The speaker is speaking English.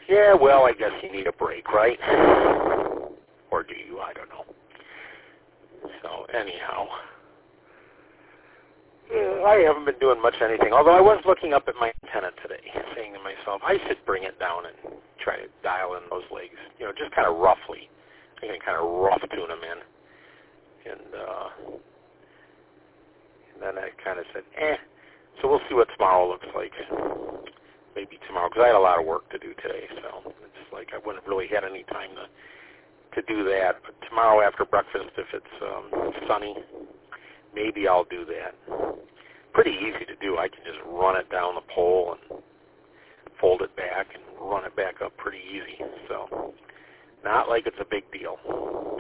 Yeah, well, I guess you need a break, right? Or do you? I don't know. So, anyhow, I haven't been doing much anything, although I was looking up at my antenna today, saying to myself, I should bring it down and try to dial in those legs, just kind of roughly. I can kind of rough tune them in. And then I kind of said, So we'll see what tomorrow looks like. Maybe tomorrow, because I had a lot of work to do today, so it's like I wouldn't really had any time to do that. But tomorrow after breakfast, if it's sunny, maybe I'll do that. Pretty easy to do. I can just run it down the pole and fold it back and run it back up pretty easy. So not like it's a big deal.